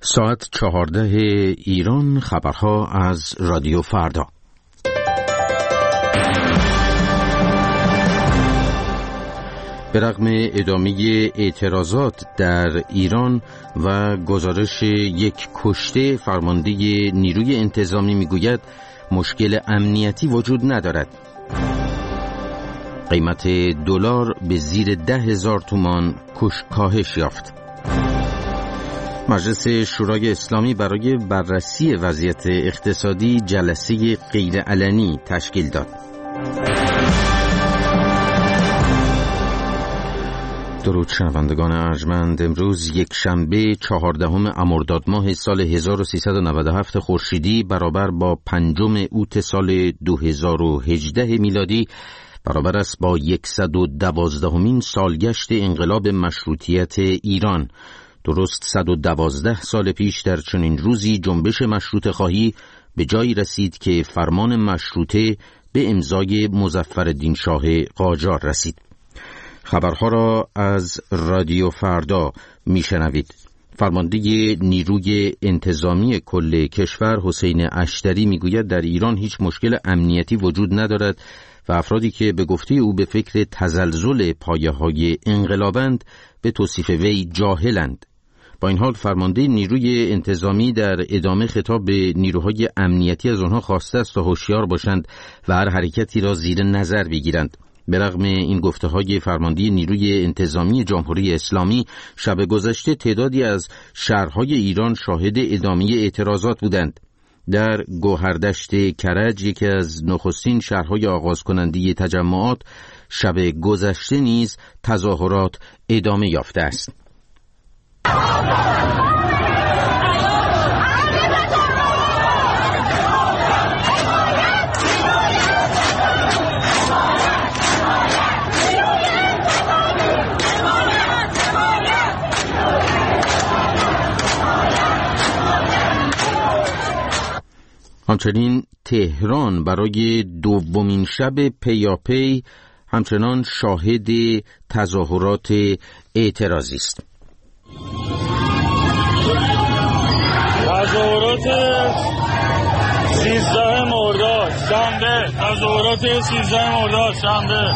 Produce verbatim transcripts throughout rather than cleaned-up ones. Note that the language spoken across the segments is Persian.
ساعت چهارده ایران، خبرها از رادیو فردا. به رغم ادامه اعتراضات در ایران و گزارش یک کشته، فرمانده نیروی انتظامی میگوید مشکل امنیتی وجود ندارد. قیمت دلار به زیر ده هزار تومان کاهش یافت. مجلس شورای اسلامی برای بررسی وضعیت اقتصادی جلسه غیرعلنی تشکیل داد. درود شنوندگان ارجمند، امروز یک شنبه چهاردهم مرداد ماه سال هزار و سیصد و نود و هفت خورشیدی برابر با پنجم اوت سال دو هزار و هجده میلادی برابر است با صد و دوازدهمین سالگشت انقلاب مشروطیت ایران. درست صد و دوازده سال پیش در چنین روزی جنبش مشروطه خواهی به جایی رسید که فرمان مشروطه به امضای مظفرالدین شاه قاجار رسید. خبرها را از رادیو فردا میشنوید. فرمانده نیروی انتظامی کل کشور حسین اشتری میگوید در ایران هیچ مشکل امنیتی وجود ندارد و افرادی که به گفته او به فکر تزلزل پایه‌های انقلابند به توصیف وی جاهلند. با این حال فرمانده نیروی انتظامی در ادامه خطاب به نیروهای امنیتی از آنها خواسته است تا هوشیار باشند و هر حرکتی را زیر نظر بگیرند. به رغم این گفته‌های فرمانده نیروی انتظامی جمهوری اسلامی، شب گذشته تعدادی از شهرهای ایران شاهد ادامه اعتراضات بودند. در گوهردشت کرج، یکی از نخستین شهرهای آغاز کننده تجمعات، شب گذشته نیز تظاهرات ادامه یافته است. همچنین تهران برای دومین شب پیاپی همچنان شاهد تظاهرات اعتراضی است. تظاهرات سیزده مرداد شنبه تظاهرات سیزده مرداد شنبه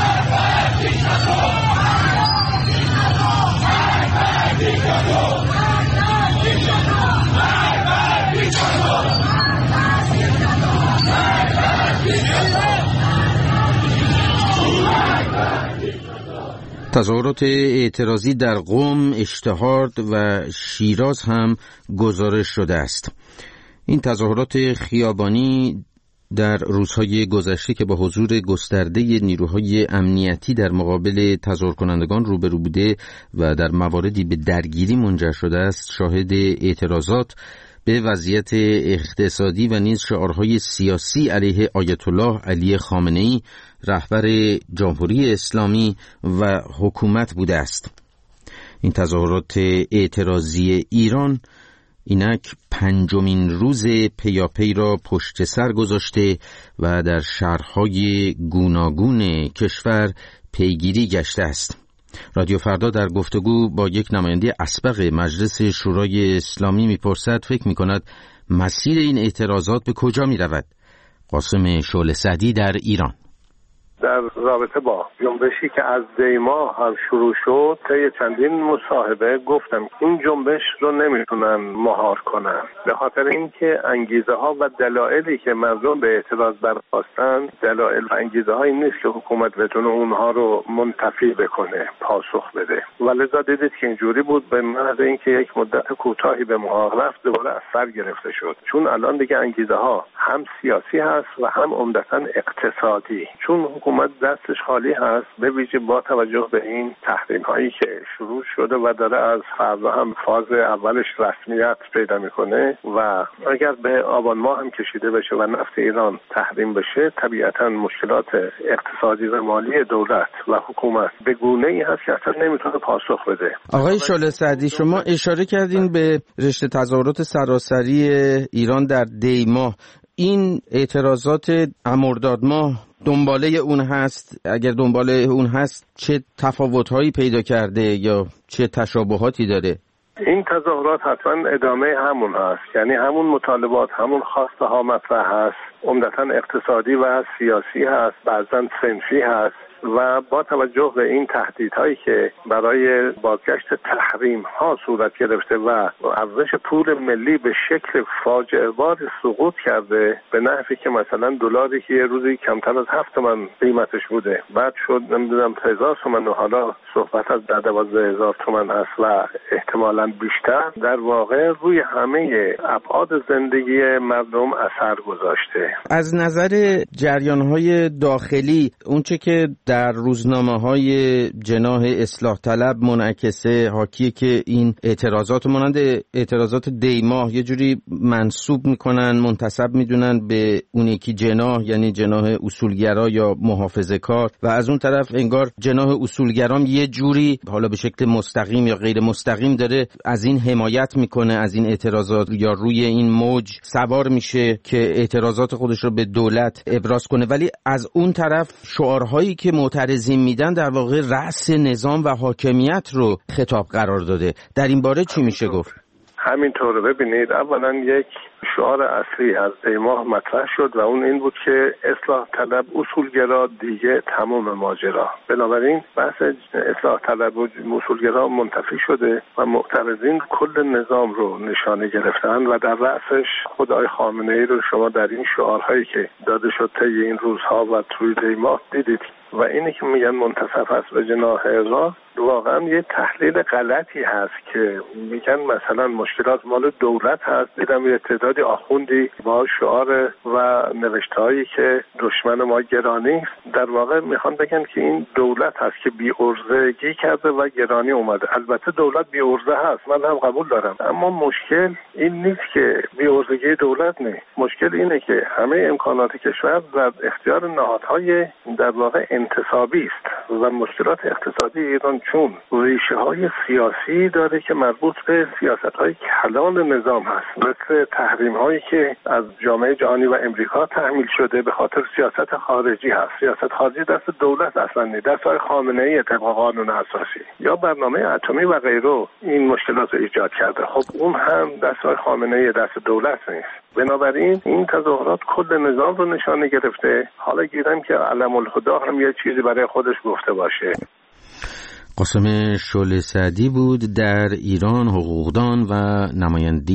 تظاهرات اعتراضی در قم، اشتهارد و شیراز هم گزارش شده است. این تظاهرات خیابانی در روزهای گذشته که با حضور گسترده نیروهای امنیتی در مقابل تظاهر کنندگان روبرو بوده و در مواردی به درگیری منجر شده است، شاهد اعتراضات به وضعیت اقتصادی و نیز شعارهای سیاسی علیه آیت الله علی خامنه‌ای، رهبر جمهوری اسلامی و حکومت بوده است. این تظاهرات اعتراضی ایران اینک پنجمین روز پیاپی را پشت سر گذاشته و در شهرهای گوناگون کشور پیگیری گشته است. رادیو فردا در گفتگو با یک نماینده اسبق مجلس شورای اسلامی میپرسد فکر میکند مسیر این اعتراضات به کجا میرود؟ قاسم شعله سعدی در ایران. در رابطه با جنبشی که از دی ماه هم شروع شد، طی چندین مصاحبه گفتم این جنبش رو نمیتونن مهار کنن، به خاطر اینکه انگیزه ها و دلایلی که مردم به اعتراض برخاستن دلایل و انگیزه هایی نیست که حکومت بتونه اونها رو منتفی بکنه، پاسخ بده. ولذا دیدید که اینجوری بود، به محض اینکه یک مدت کوتاهی به محاق رفت دوباره از سر گرفته شد، چون الان دیگه انگیزه ها هم سیاسی هست و هم عمدتاً اقتصادی، چون حکومت دستش خالی هست، به ویژه با توجه به این تحریم هایی که شروع شده و داره از فردا هم فاز اولش رسمیت پیدا میکنه و اگر به آبان ماه هم کشیده بشه و نفت ایران تحریم بشه، طبیعتا مشکلات اقتصادی و مالی دولت و حکومت به گونه‌ای هست که اصلا نمیتونه پاسخ بده. آقای شعله سعدی، شما اشاره کردین به رشته تظاهرات سراسری ایران در دی ماه. این اعتراضات مرداد ماه دنباله اون هست؟ اگر دنباله اون هست چه تفاوت‌هایی پیدا کرده یا چه تشابهاتی داره؟ این تظاهرات حتما ادامه همون هست، یعنی همون مطالبات، همون خواسته ها مطرح هست، عمدتاً اقتصادی و سیاسی هست، بعضاً صنفی هست و با توجه به این تهدیدهایی که برای بازگشت تحریم ها صورت گرفته و ارزش پول ملی به شکل فاجعه بار سقوط کرده، به نحوی که مثلا دلاری که یه روزی کمتر از هفت تومن قیمتش بوده بعد شد نمیدونم هزار تومن و حالا صحبت از ده دوازده هزار تومن است و احتمالاً بیشتر، در واقع روی همه ابعاد زندگی مردم اثر گذاشته. از نظر جریان‌های داخلی اونچه که در روزنامه‌های جناح اصلاح طلب منعکسه حاکیه که این اعتراضات مانند اعتراضات دیماه یه جوری منسوب میکنن، منتسب میدونن به اون یکی جناح، یعنی جناح اصولگرا یا محافظه‌کار، و از اون طرف انگار جناح اصولگرام یه جوری حالا به شکل مستقیم یا غیر مستقیم داره از این حمایت میکنه، از این اعتراضات، یا روی این موج سوار میشه که اعتراضات خودش رو به دولت ابراز کنه. ولی از اون طرف شعارهایی که معترضین میدن در واقع رأس نظام و حاکمیت رو خطاب قرار داده. در این باره چی میشه گفت؟ همینطور. ببینید، اولا یک شعار اصلی از دیماه مطرح شد و اون این بود که اصلاح طلب اصولگرا دیگه تمام ماجرا. بنابراین بحث اصلاح طلب و اصولگرا منتفی شده و معترضین کل نظام رو نشانه گرفتن و در رأسش خود آقای خامنه‌ای رو شما در این شعارهایی که داده شد طی این روزها و توی دیماه دیدید. و اینی که میگن منتصف است به جناح اقرار، واقعا یه تحلیل غلطی هست که میگن مثلا مشکلات مال دولت هست. دیدم یه تعدادی آخوندی با شعار و نوشتهایی که دشمن ما گرانی است، در واقع میخوان بگن که این دولت هست که بی ارزگی کرده و گرانی اومده. البته دولت بی ارزه هست، من هم قبول دارم، اما مشکل این نیست که بی ارزگی دولت نه، مشکل اینه که همه امکانات کشور در اختیار نهادهای در واقع انتصابی است و مشکلات اقتصادی ایران چون ریشه های سیاسی داره که مربوط به سیاست های کلان نظام هست، مثل تحریم هایی که از جامعه جهانی و امریکا تحمیل شده به خاطر سیاست خارجی هست. سیاست خارجی دست دولت اصلا نیست، دست های خامنه ای طبق قانون اساسی یا برنامه اتمی و غیره این مشکلات رو ایجاد کرده. خب اون هم دست های خامنه ای دست دولت نیست. بنابراین این تظاهرات کل نظام رو نشانه گرفته. حالا گیرم که علم الهدا هم یه چیزی برای خودش گفته باشه. قاسم شعله سعدی بود، در ایران حقوقدان و نماینده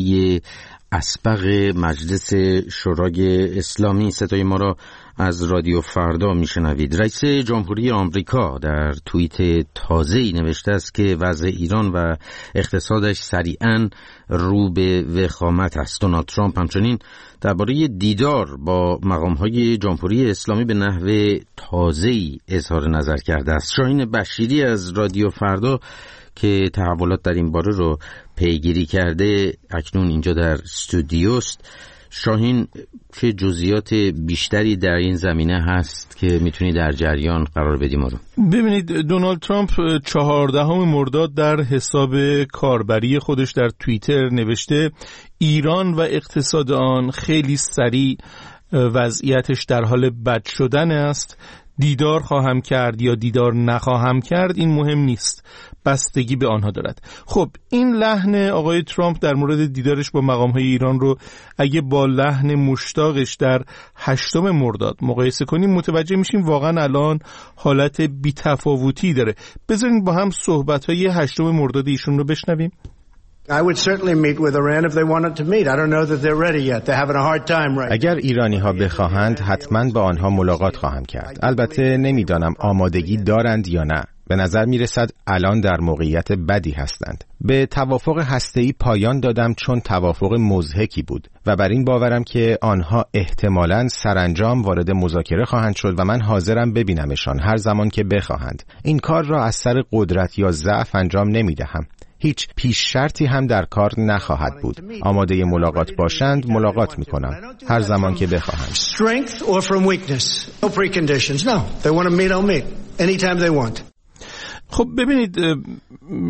اسبق مجلس شورای اسلامی. صدای ما را از رادیو فردا میشنوید. رئیس جمهوری آمریکا در توییت تازه‌ای نوشته است که وضع ایران و اقتصادش سریعاً رو به وخامت است. دونالد ترامپ همچنین درباره دیدار با مقام‌های جمهوری اسلامی به نحو تازه‌ای اظهار نظر کرده است. شاهین بشیری از رادیو فردا که تحولات در این باره رو پیگیری کرده اکنون اینجا در استودیوست. شاهین، چه جزئیات بیشتری در این زمینه هست که میتونی در جریان قرار بدیم ما رو؟ ببینید، دونالد ترامپ چهاردهم مرداد در حساب کاربری خودش در توییتر نوشته ایران و اقتصاد آن خیلی سریع وضعیتش در حال بد شدن است. دیدار خواهم کرد یا دیدار نخواهم کرد این مهم نیست، بستگی به آنها دارد. خب این لحن آقای ترامپ در مورد دیدارش با مقام‌های ایران رو اگه با لحن مشتاقش در هشتم مرداد مقایسه کنیم متوجه میشیم واقعا الان حالت بی‌تفاوتی داره. بذارین با هم صحبت‌های هشتم مرداد ایشون رو بشنویم. I would certainly meet with Iran if they wanted to meet. I don't know that they're ready yet. They're having a hard time right. اگر ایرانی ها بخواهند حتما با آنها ملاقات خواهم کرد. البته نمیدانم آمادگی دارند یا نه. به نظر می رسد الان در موقعیت بدی هستند. به توافق هسته‌ای پایان دادم چون توافق مضحکی بود و بر این باورم که آنها احتمالاً سرانجام وارد مذاکره خواهند شد و من حاضرم ببینمشان هر زمان که بخواهند. این کار را از سر قدرت یا ضعف انجام نمی دهم. هیچ پیش شرطی هم در کار نخواهد بود. آماده ملاقات باشند ملاقات میکنم هر زمان که بخواهند. Strength or from weakness. No preconditions. No. They want to meet, I'll meet. Anytime they want. خب ببینید،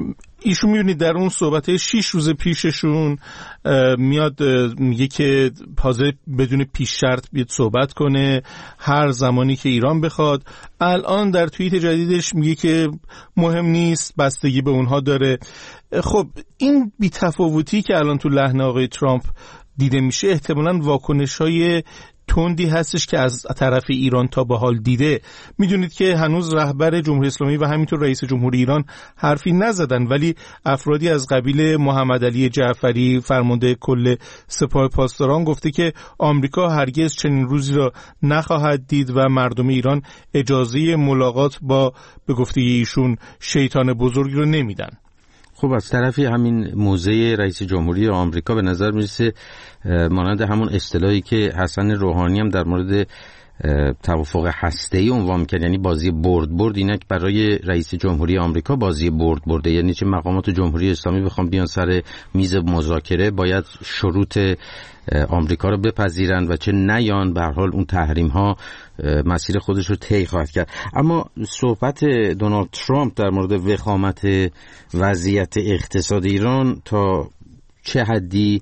ایشون میبینید در اون صحبت شیش روز پیششون میاد میگه که حاضر بدون پیش شرط بیاد صحبت کنه هر زمانی که ایران بخواد. الان در توییت جدیدش میگه که مهم نیست، بستگی به اونها داره. خب این بی‌تفاوتی که الان تو لحن آقای ترامپ دیده میشه احتمالاً واکنش‌های تندی هستش که از طرف ایران تا به حال دیده. میدونید که هنوز رهبر جمهوری اسلامی و همینطور رئیس جمهوری ایران حرفی نزدن، ولی افرادی از قبیل محمد علی جعفری فرمانده کل سپاه پاسداران گفته که آمریکا هرگز چنین روزی را نخواهد دید و مردم ایران اجازه ملاقات با به گفته ایشون شیطان بزرگی رو نمیدن. خب از طرفی همین موضع رئیس جمهوری آمریکا به نظر میرسه مانند همون اصطلاحی که حسن روحانی هم در مورد توافق هسته‌ای عنوان کرد، یعنی بازی برد برد، اینک برای رئیس جمهوری آمریکا بازی برد برده، یعنی چه مقامات جمهوری اسلامی بخوام بیان سر میز مذاکره باید شروط آمریکا رو بپذیرن و چه نیان به هر حال اون تحریم ها مسیر خودش رو طی خواهد کرد. اما صحبت دونالد ترامپ در مورد وخامت وضعیت اقتصاد ایران تا چه حدی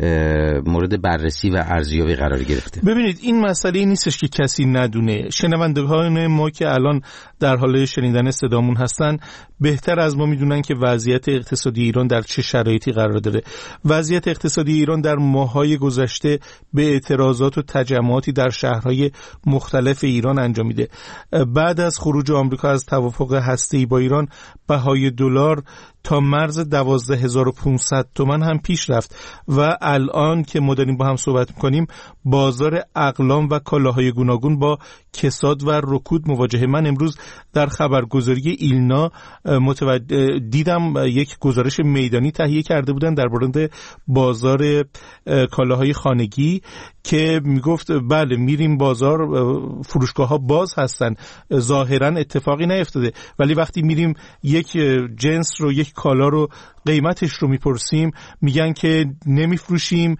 مورد بررسی و ارزیابی قرار گرفته؟ ببینید این مسئله نیستش که کسی ندونه. شنوندگان ما که الان در حال شنیدن صدامون هستن بهتر از ما میدونن که وضعیت اقتصادی ایران در چه شرایطی قرار داره. وضعیت اقتصادی ایران در ماه‌های گذشته به اعتراضات و تجمعاتی در شهرهای مختلف ایران انجام میده. بعد از خروج آمریکا از توافق هسته‌ای با ایران بهای دلار تا مرز دوازده هزار و پانصد تومان هم پیش رفت و الان که ما داریم با هم صحبت میکنیم بازار اقلام و کالاهای گوناگون با کساد و رکود مواجهه. من امروز در خبرگزاری ایلنا متوجه دیدم یک گزارش میدانی تهیه کرده بودن در مورد بازار کالاهای خانگی که میگفت بله میریم بازار، فروشگاه ها باز هستن، ظاهرا اتفاقی نیفتاده، ولی وقتی میریم یک جنس رو یک کالا رو قیمتش رو میپرسیم میگن که نمیفروشیم،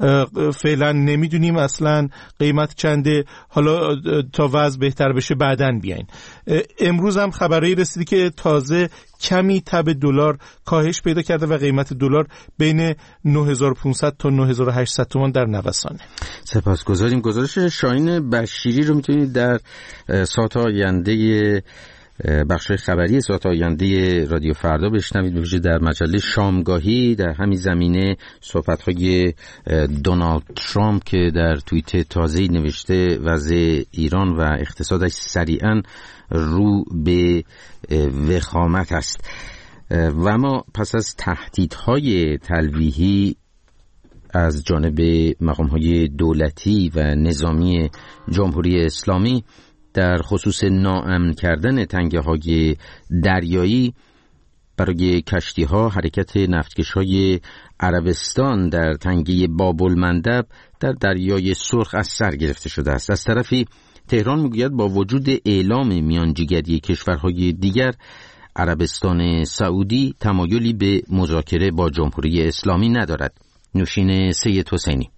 فعلا نمیدونیم اصلا قیمت چنده، حالا تا وضع بهتر بشه بعدن بیاین. امروز هم خبری رسیدی که تازه کمی تب دلار کاهش پیدا کرده و قیمت دلار بین نه هزار و پانصد تا نه هزار و هشتصد تومان در نوسانه. سپاسگزاریم. گزارش شاهین بشیری رو میتونید در ساعت آینده بخش خبری ساعت آینده رادیو فردا بشنوید، به ویژه در مجله شامگاهی. در همین زمینه صحبت‌های دونالد ترامپ که در توییت تازه‌ای نوشته وضع ایران و اقتصادش سریعاً رو به وخامت است. و ما پس از تهدیدهای تلویحی از جانب مقام‌های دولتی و نظامی جمهوری اسلامی در خصوص ناامن کردن تنگه‌های دریایی برای کشتی‌ها، حرکت نفتکش‌های عربستان در تنگه باب المندب در دریای سرخ از سر گرفته شده است. از طرفی تهران میگوید با وجود اعلام میانجیگری کشورهای دیگر، عربستان سعودی تمایلی به مذاکره با جمهوری اسلامی ندارد. نوشین سید حسینی.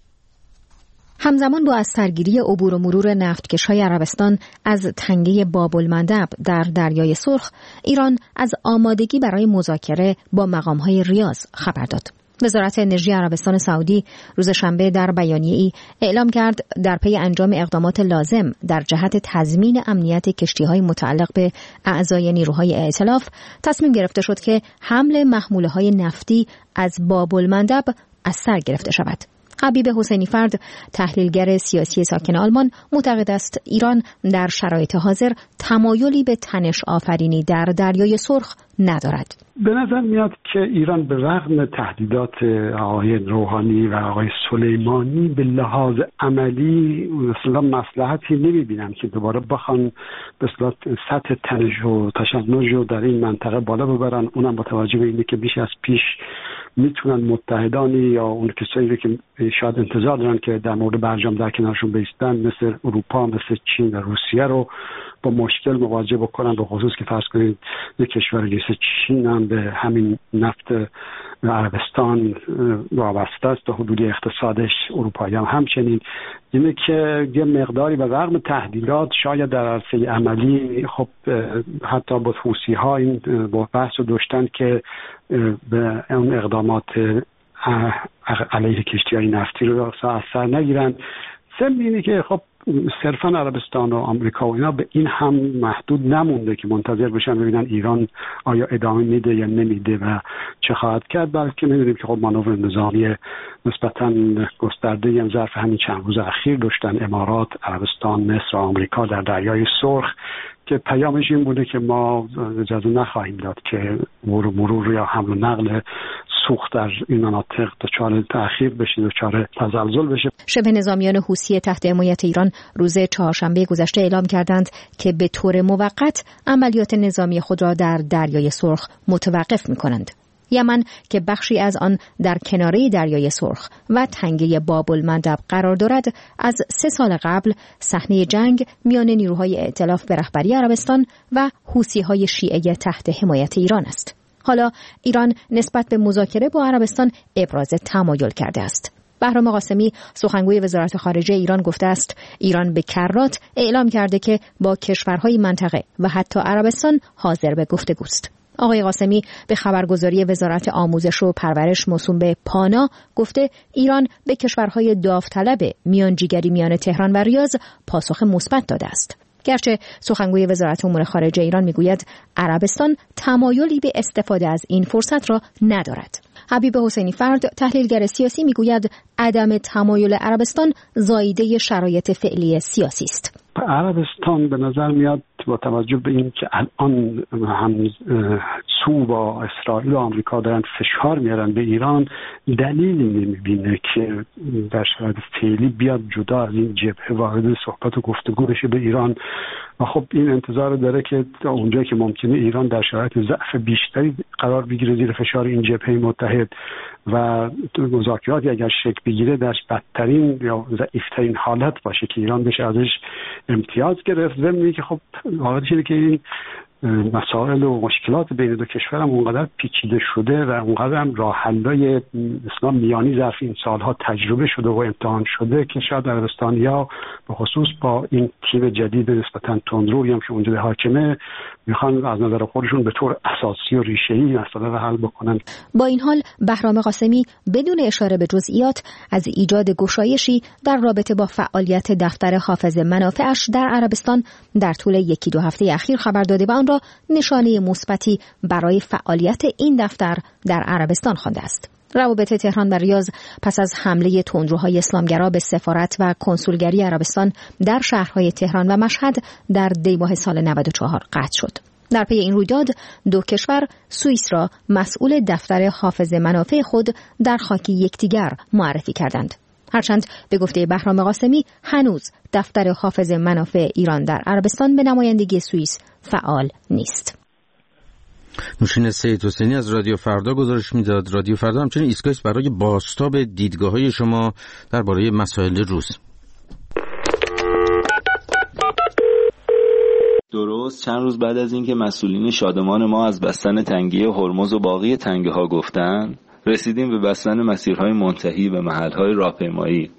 همزمان با از سرگیری عبور و مرور نفتکش‌های عربستان از تنگه باب المندب در دریای سرخ، ایران از آمادگی برای مذاکره با مقام‌های ریاض خبر داد. وزارت انرژی عربستان سعودی روز شنبه در بیانیه‌ای اعلام کرد در پی انجام اقدامات لازم در جهت تضمین امنیت کشتی‌های متعلق به اعضای نیروهای ائتلاف تصمیم گرفته شد که حمل محموله‌های نفتی از باب المندب از سر گرفته شود. حبیب حسینی فرد، تحلیلگر سیاسی ساکن آلمان، معتقد است ایران در شرایط حاضر تمایلی به تنش آفرینی در دریای سرخ ندارد. به نظر میاد که ایران به رغم تهدیدات آقای روحانی و آقای سلیمانی به لحاظ عملی مثلا مصلحتی نمیبینن که دوباره بخوان به اصطلاح سطح تنش و تشنج رو در این منطقه بالا ببرن. اونم با توجه به اینه که بیش از پیش میتونن متحدانی یا اون کسایی که شاید انتظار دارن که در مورد برجام در کنارشون بایستن مثل اروپا، مثل چین و روسیه رو با مشکل مواجه بکنن، به خصوص که فرض کنید یک کشور مثل چین هم به همین نفت عربستان وابسته است و حدود اقتصادش اروپایی هم همچنین. اینه که یه مقداری به رغم تهدیدات شاید در عرصه عملی خب حتی با حوثی ها این با بحث رو داشتن که به اون اقدامات علیه کشتی‌های نفتی رو اثر نگیرن. ضمن اینه که خب صرفا عربستان و آمریکا و اینا به این هم محدود نمونده که منتظر بشن ببینن ایران آیا ادامه میده یا نمیده و چه خواهد کرد، بلکه میدونیم که خب مانور نظامی نسبتا گسترده هم ظرف همین چند روز اخیر داشتن امارات، عربستان، مصر و آمریکا در دریای سرخ، که پیامش این بوده که ما اجازه نخواهیم داد که مرور, مرور یا حمل و نقل سوخت در این مناطق دچار تأخیر بشه، دچار تزلزل بشه. شبه نظامیان حوثی تحت حمایت ایران روز چهارشنبه گذشته اعلام کردند که به طور موقت عملیات نظامی خود را در دریای سرخ متوقف می‌کنند. یمن که بخشی از آن در کناره دریای سرخ و تنگه باب المندب قرار دارد، از سه سال قبل صحنه جنگ میان نیروهای ائتلاف به رهبری عربستان و حوثی‌های شیعه تحت حمایت ایران است. حالا ایران نسبت به مذاکره با عربستان ابراز تمایل کرده است. بهرام قاسمی سخنگوی وزارت خارجه ایران گفته است ایران به کرات اعلام کرده که با کشورهای منطقه و حتی عربستان حاضر به گفتگوست. آقای قاسمی به خبرگزاری وزارت آموزش و پرورش موسوم به پانا گفته ایران به کشورهای داوطلب میانجیگری میان تهران و ریاض پاسخ مثبت داده است. گرچه سخنگوی وزارت امور خارجه ایران میگوید عربستان تمایلی به استفاده از این فرصت را ندارد. حبیب حسینی فرد تحلیلگر سیاسی میگوید عدم تمایل عربستان زاییده شرایط فعلی سیاسی است. عربستان به نظر میاد با توجه به این که الان هم سو با اسرائیل و آمریکا دارن فشار میارن به ایران، دلیلی نمیبینه که در شرایط فعلی بیاد جدا از این جبهه وارد صحبت و گفتگو بشه به ایران و خب این انتظار داره که اونجایی که ممکنه ایران در شرایط ضعف بیشتری قرار بگیره زیر فشار این جبهه متحد و مذاکراتی اگر شکل بگیره در بدترین یا ضعیفترین حالت باشه که ایران بشه ازش امتیاز گرفت. ضمن که خب واقعا اینه که این مسائل و مشکلات بین دو کشور هم اونقدر پیچیده شده و اونقدر هم راه حل‌های اسلام میانی ظرف این سالها تجربه شده و امتحان شده که شاید عربستانی‌ها به خصوص با این تیم جدید نسبتاً تندرویی هم که اونجا حاکمه میخوان از نظر خودشون به طور اساسی و ریشه‌ای مسئله رو حل بکنن. با این حال بهرام قاسمی بدون اشاره به جزئیات از ایجاد گشایشی در رابطه با فعالیت دفتر حافظ منافعش در عربستان در طول یکی دو هفته اخیر خبر داده و آن را نشانه مثبتی برای فعالیت این دفتر در عربستان خوانده است. روابط تهران و ریاض پس از حمله تندروهای اسلامگرا به سفارت و کنسولگری عربستان در شهرهای تهران و مشهد در دی ماه سال نود و چهار قطع شد. در پی این رویداد دو کشور سوئیس را مسئول دفتر حافظ منافع خود در خاک یکدیگر معرفی کردند. هرچند به گفته بهرام قاسمی هنوز دفتر حافظ منافع ایران در عربستان به نمایندگی سوئیس فعال نیست. نوشین سید حسینی از رادیو فردا گزارش میداد. رادیو فردا همچنین ایستگاهی است برای بازتاب دیدگاه‌های شما درباره مسائل روز. درست چند روز بعد از اینکه مسئولین شادمان ما از بستن تنگه هرمز و باقی تنگه ها گفتن، رسیدیم به بستن مسیرهای منتهی به محلهای راهپیمایی.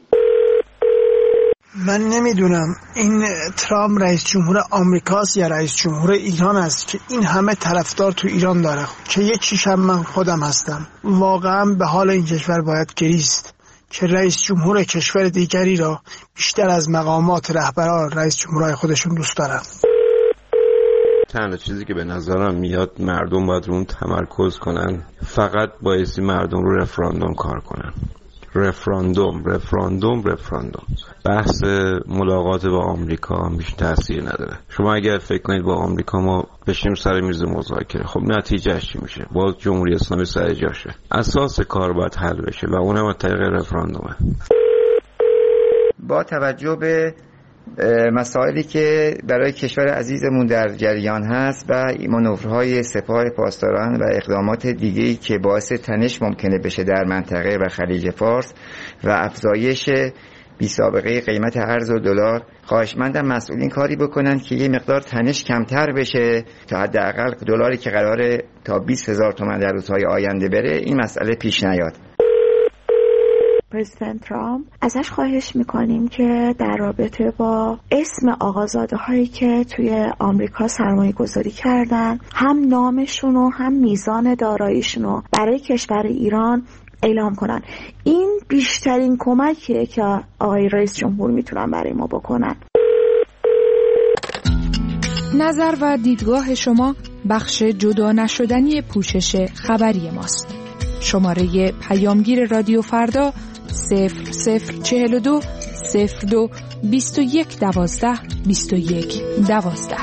من نمیدونم این ترامپ رئیس جمهور آمریکاست یا رئیس جمهور ایران است که این همه طرفدار تو ایران داره، که یکیش هم من خودم هستم. واقعا به حال این کشور باید گریست که رئیس جمهور کشور دیگری را بیشتر از مقامات رهبران رئیس جمهورهای خودشون دوست دارن. تنها چیزی که به نظرم میاد مردم باید رو اون تمرکز کنن، فقط بایستی مردم رو رفراندوم کار کنن. رفراندوم رفراندوم رفراندوم بحث ملاقات با آمریکا بیش تاثیر نداره. شما اگر فکر کنید با آمریکا ما بشیم سر میز مذاکره، خب نتیجهش چی میشه؟ باز جمهوری اسلامی سر جاشه. اساس کار باید حل بشه و اونم از طریق رفراندومه. با توجه به مسائلی که برای کشور عزیزمون در جریان هست و مانورهای سپاه پاسداران و اقدامات دیگه‌ای که باعث تنش ممکنه بشه در منطقه و خلیج فارس و افزایش بی سابقه قیمت ارز و دلار، خواهشمندم مسئولین کاری بکنن که یه مقدار تنش کمتر بشه تا حداقل دلاری که قراره تا بیست هزار تومان در روزهای آینده بره این مسئله پیش نیاد. پرزیدنت ترامپ ازش خواهش میکنیم که در رابطه با اسم آقازاده هایی که توی آمریکا سرمایه گذاری کردن، هم نامشون و هم میزان داراییشون رو برای کشور ایران اعلام کنن. این بیشترین کمکیه که آقای رئیس جمهور میتونن برای ما بکنن. نظر و دیدگاه شما بخش جدا نشدنی پوشش خبری ماست. شماره پیامگیر رادیو فردا صفر صفر چهل و دو صفر دو بیست و یک دوازده بیست و یک دوازده.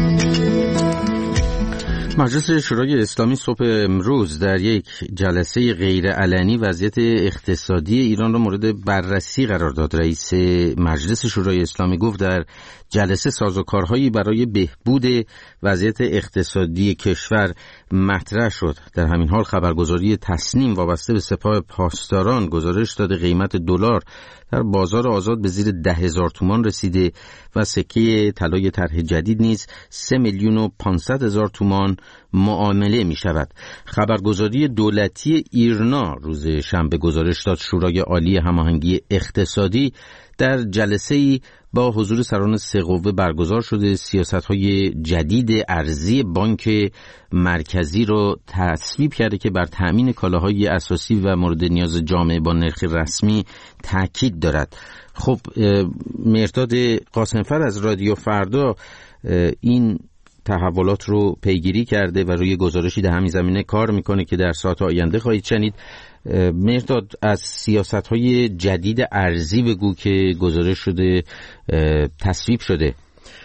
مجلس شورای اسلامی صبح امروز در یک جلسه غیرعلنی وضعیت اقتصادی ایران را مورد بررسی قرار داد. رئیس مجلس شورای اسلامی گفت در جلسه سازوکارهایی برای بهبود وضعیت اقتصادی کشور مطرح شد. در همین حال خبرگزاری تصنیم وابسته به سپاه پاسداران گزارش داده قیمت دلار در بازار آزاد به زیر ده هزار تومان رسیده و سکه طلای طرح جدید نیز سه میلیون و پانصد هزار تومان معامله می شود. خبرگزاری دولتی ایرنا روز شنبه گزارش داد شورای عالی هماهنگی اقتصادی در جلسه‌ای با حضور سران سه قوه برگزار شده سیاست‌های جدید ارزی بانک مرکزی را تصویب کرده که بر تأمین کالاهای اساسی و مورد نیاز جامعه با نرخ رسمی تاکید دارد. خب مرداد قاسمفر از رادیو فردا این تحولات رو پیگیری کرده و روی گزارشی در همین زمینه کار میکنه که در ساعت آینده خواهید شنید. مرداد از سیاست‌های جدید ارزی بگو که گزارش شده تصویب شده.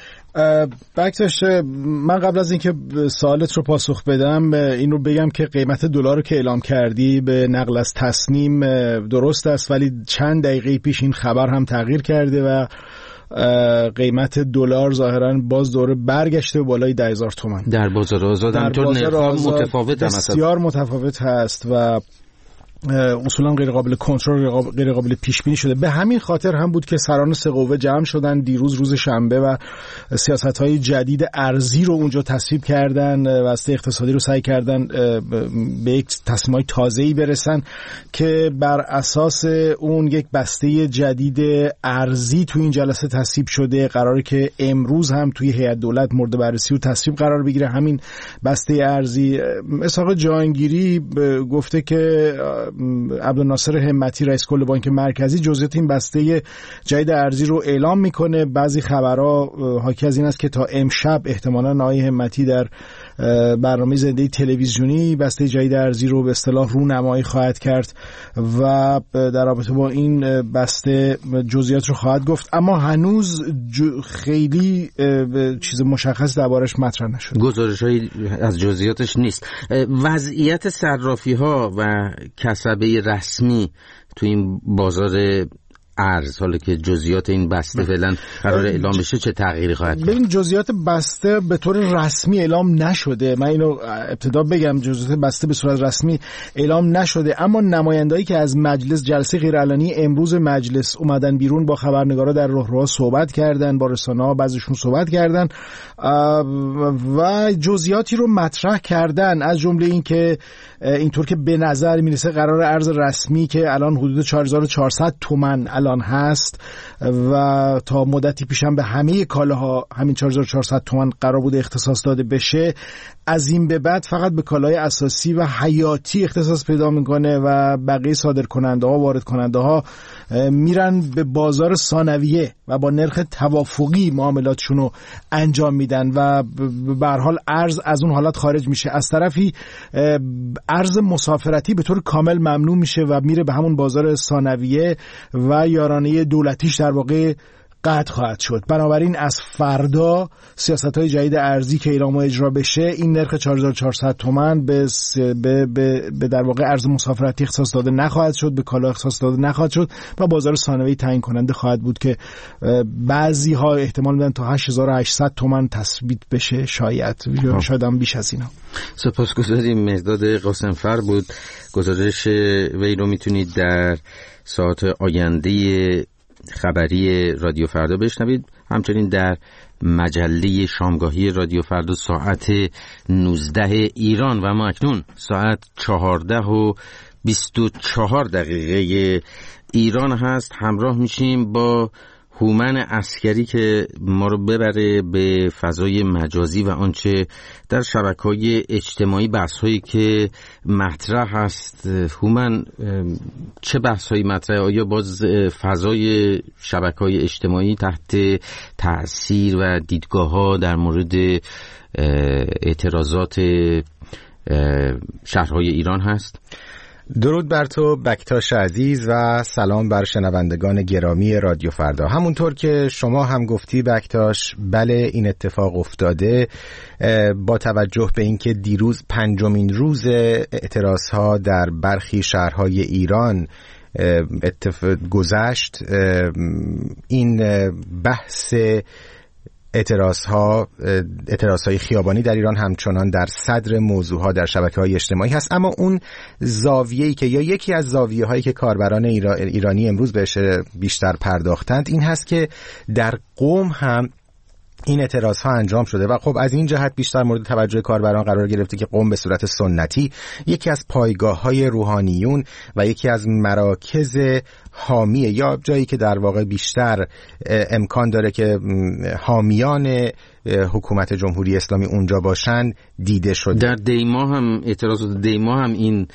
بکتش من قبل از اینکه سوالت رو پاسخ بدم این رو بگم که قیمت دلار رو که اعلام کردی به نقل از تصنیم درست است، ولی چند دقیقه پیش این خبر هم تغییر کرده و قیمت دلار ظاهراً باز دوره برگشته بالای ده هزار تومان در بازار آزاد. در بازار آزاد متفاوت بسیار متفاوت هست و اصولا غیر قابل کنترل، غیر قابل پیش بینی شده. به همین خاطر هم بود که سران سه قوه جمع شدن دیروز روز شنبه و سیاست‌های جدید ارزی رو اونجا تصویب کردن، واسطه اقتصادی رو سعی کردن به یک تصمیم‌های تازه‌ای برسن که بر اساس اون یک بسته جدید ارزی تو این جلسه تصویب شده. قراره که امروز هم توی هیئت دولت مورد بررسی و تصویب قرار بگیره همین بسته ارزی. اسحاق جهانگیری گفته که عبدالناصر همتی رئیس کل بانک مرکزی جزئیات این بسته جدید ارزی رو اعلام میکنه. بعضی خبرها حاکی از این است که تا امشب احتمالاً آقای همتی در برنامه زنده تلویزیونی بسته جدید ارزی رو به اصطلاح رونمایی خواهد کرد و در رابطه با این بسته جزئیات رو خواهد گفت، اما هنوز خیلی چیز مشخص دربارش مطرح نشده. گزارش‌هایی از جزئیاتش نیست. وضعیت صرافی‌ها و کسبه رسمی تو این بازار ارز، حالا که جزئیات این بسته فعلا قرار اعلام بشه، چه تغییری خواهد کرد؟ ببین جزئیات بسته به طور رسمی اعلام نشده. من اینو ابتدا بگم جزئیات بسته به صورت رسمی اعلام نشده، اما نمایندهایی که از مجلس جلسه غیرعلنی امروز مجلس اومدن بیرون با خبرنگارا در راهروها صحبت کردن، با رسانه‌ها بعضیشون صحبت کردن و جزئیاتی رو مطرح کردن، از جمله این که اینطور که به نظر میرسه قرار ارز رسمی که الان حدود چهار هزار و چهارصد تومان الان هست و تا مدتی پیشم به همه کالاها همین چهار هزار و چهارصد تومان قرار بوده اختصاص داده بشه، از این به بعد فقط به کالای اساسی و حیاتی اختصاص پیدا میکنه و بقیه صادرکننده ها، وارد کننده ها میرن به بازار ثانویه و با نرخ توافقی معاملاتشون رو انجام میدن و به هر حال ارز از اون حالت خارج میشه. از طرفی ارز مسافرتی به طور کامل ممنوع میشه و میره به همون بازار ثانویه و یارانه دولتیش در واقع قطع خواهد شد. بنابراین از فردا سیاست‌های جدید ارزی که اعلام و اجرا بشه، این نرخ چهار هزار و چهارصد تومان به به به در واقع ارز مسافرتی اختصاص داده نخواهد شد، به کالا اختصاص داده نخواهد شد و بازار ثانویه تعیین کننده خواهد بود که بعضی ها احتمال میدن تا هشت هزار و هشتصد تومان تثبیت بشه، شاید شاید هم بیش از اینا. سپاسگزاریم. مرداد قاسمفر بود. گزارش وی رو میتونید در ساعت آینده خبری رادیو فردا بشنوید. همچنین در مجله شامگاهی رادیو فردا ساعت نوزده ایران و ما اکنون ساعت چهارده و بیست و چهار دقیقه ایران هست. همراه میشیم با هومن عسکری که ما رو ببره به فضای مجازی و آنچه در شبکه‌های اجتماعی، بحث‌هایی که مطرح هست. هومن، چه بحث‌هایی مطرح؟ آیا باز فضای شبکه‌های اجتماعی تحت تأثیر و دیدگاه‌ها در مورد اعتراضات شهرهای ایران هست؟ درود بر تو بکتاش عزیز و سلام بر شنوندگان گرامی رادیو فردا. همونطور که شما هم گفتی بکتاش، بله این اتفاق افتاده. با توجه به اینکه دیروز پنجمین روز اعتراضها در برخی شهرهای ایران اتفاق گذشت، این بحث اعتراضها اعتراضهای خیابانی در ایران همچنان در صدر موضوعها در شبکه‌های اجتماعی هست. اما اون زاویه‌ای که یا یکی از زاویه‌هایی که کاربران ایرانی امروز بهش بیشتر پرداختند این هست که در قم هم این اعتراض ها انجام شده و خب از این جهت بیشتر مورد توجه کاربران قرار گرفته که قم به صورت سنتی یکی از پایگاه های روحانیون و یکی از مراکز حامیه، یا جایی که در واقع بیشتر امکان داره که حامیان حکومت جمهوری اسلامی اونجا باشن دیده شده. در دیما هم اعتراضات دیما هم این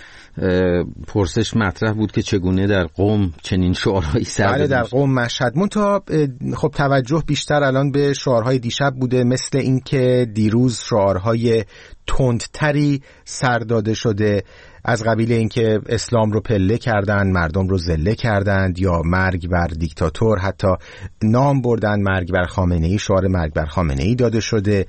پرسش مطرح بود که چگونه در قم چنین شعارهایی سر بله در قم مشهد. منتها خب توجه بیشتر الان به شعارهای دیشب بوده، مثل این که دیروز شعارهای تندتری سر داده شده از قبیل اینکه اسلام رو پله کردن، مردم رو ذله کردند، یا مرگ بر دیکتاتور، حتی نام بردن مرگ بر خامنه‌ای، شعار مرگ بر خامنه‌ای داده شده.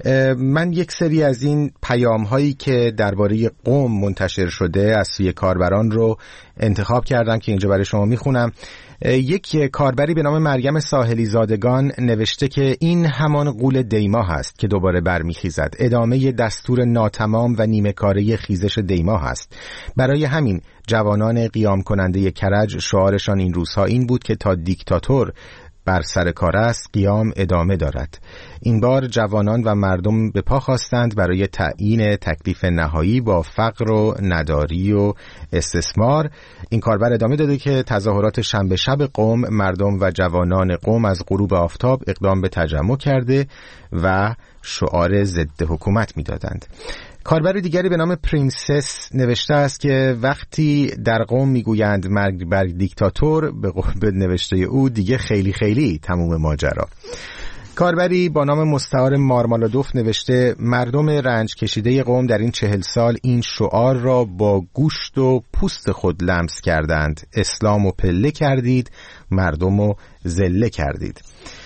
من یک سری از این پیام هایی که درباره قم منتشر شده از سوی کاربران رو انتخاب کردم که اینجا برای شما میخونم. یک کاربری به نام مریم ساحلی زادگان نوشته که این همان غول دیما هست که دوباره برمیخیزد، ادامه دستور ناتمام و نیمه کاره خیزش دیما هست. برای همین جوانان قیام کننده کرج شعارشان این روزها این بود که تا دیکتاتور بر سر کار است قیام ادامه دارد. این بار جوانان و مردم به پا خواستند برای تعیین تکلیف نهایی با فقر و نداری و استثمار. این کاربر ادامه داده که تظاهرات شنبه شب قم، مردم و جوانان قم از غروب آفتاب اقدام به تجمع کرده و شعار ضد حکومت می‌دادند. کاربر دیگری به نام پرنسس نوشته است که وقتی در قم میگویند مرگ بر دیکتاتور، به قول نوشته او دیگه خیلی خیلی تموم ماجرا. کاربری با نام مستعار مارمالادوف نوشته مردم رنج کشیده قم در این چهل سال این شعار را با گوشت و پوست خود لمس کردند. اسلام و پله کردید، مردم و ذله کردید.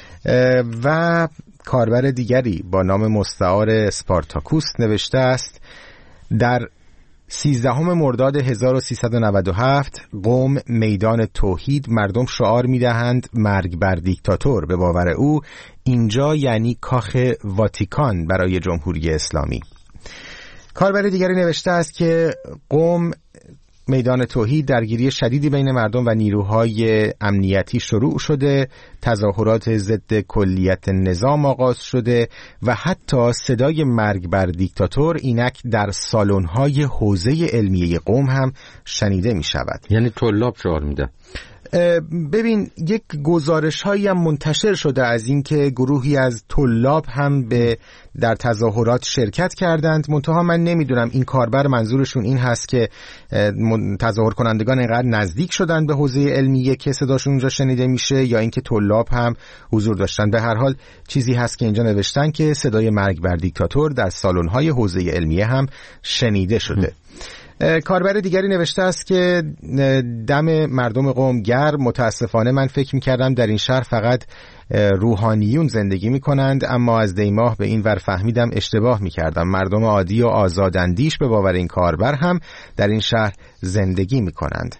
و کاربر دیگری با نام مستعار اسپارتاکوس نوشته است در سیزدهم مرداد هزار و سیصد و نود و هفت قم میدان توحید، مردم شعار میدهند مرگ بر دیکتاتور. به باور او اینجا یعنی کاخ واتیکان برای جمهوری اسلامی. کاربر دیگری نوشته است که قم میدان توحید درگیری شدیدی بین مردم و نیروهای امنیتی شروع شده، تظاهرات ضد کلیت نظام آغاز شده و حتی صدای مرگ بر دیکتاتور اینک در سالن‌های حوزه علمیه قم هم شنیده می شود. یعنی طلاب شعار میده. ببین یک گزارش هایی هم منتشر شده از این که گروهی از طلاب هم به در تظاهرات شرکت کردند. منتها من نمیدونم این کاربر منظورشون این هست که تظاهر کنندگان اینقدر نزدیک شدن به حوزه علمیه که صداشون اونجا شنیده میشه یا اینکه طلاب هم حضور داشتن. به هر حال چیزی هست که اینجا نوشتن که صدای مرگ بر دیکتاتور در سالن‌های حوزه علمیه هم شنیده شده. کاربر دیگری نوشته است که دم مردم قم گرم. متاسفانه من فکر می‌کردم در این شهر فقط روحانیون زندگی می‌کنند، اما از دیماه به این ور فهمیدم اشتباه می‌کردم. مردم عادی و آزاداندیش به باور این کاربر هم در این شهر زندگی می‌کنند.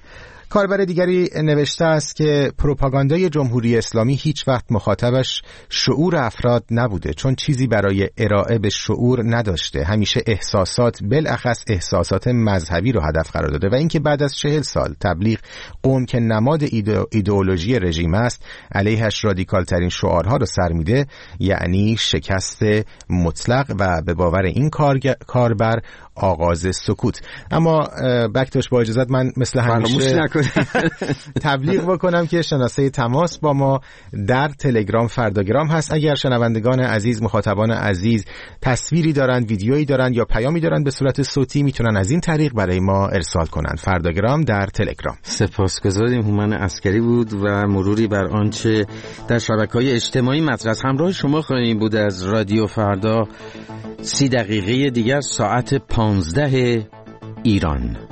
کاربر دیگری نوشته است که پروپاگاندای جمهوری اسلامی هیچ وقت مخاطبش شعور افراد نبوده، چون چیزی برای ارائه به شعور نداشته. همیشه احساسات، بالاخص احساسات مذهبی رو هدف قرار داده و اینکه بعد از چهل سال تبلیغ قوم که نماد ایدئولوژی رژیم است علیهش رادیکال ترین شعارها رو سر میده، یعنی شکست مطلق و به باور این کاربر آغاز سکوت. اما بکتوش با اجازت من مثل همیشه تبلیغ بکنم که شناسه تماس با ما در تلگرام فرداگرام هست. اگر شنوندگان عزیز، مخاطبان عزیز تصویری دارن، ویدیویی دارن یا پیامی دارن به صورت صوتی، میتونن از این طریق برای ما ارسال کنن. فرداگرام در تلگرام. سپاسگزاریم. هومن عسکری بود و مروری بر آنچه در شبکه‌های اجتماعی مطرح. همراه شما خواهیم بود از رادیو فردا. سی دقیقه دیگر ساعت پانزده ایران.